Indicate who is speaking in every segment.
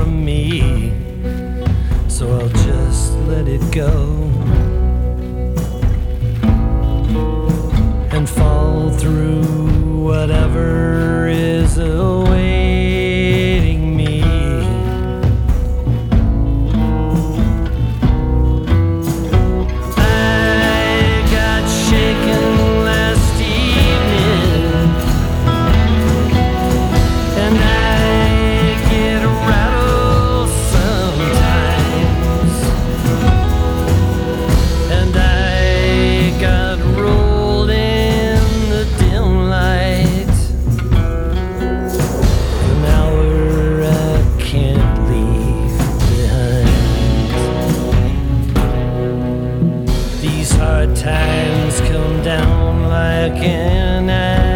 Speaker 1: from me, so I'll just let it go and fall through whatever is awaiting me. I got shaken last evening, and I get rattled sometimes, and I got rolled in the dim light, an hour I can't leave behind. These hard times come down like an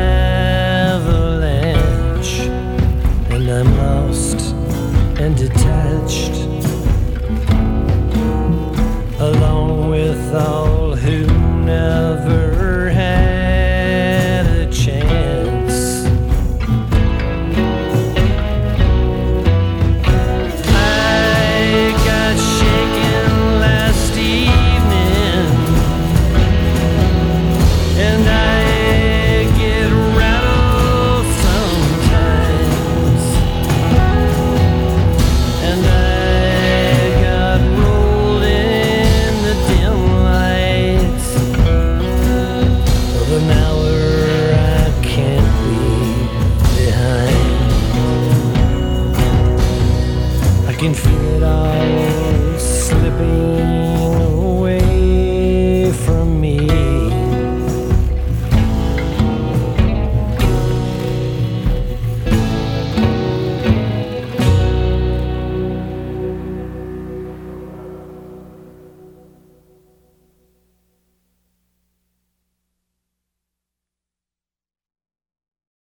Speaker 1: avalanche, and I'm lost and detached, along with all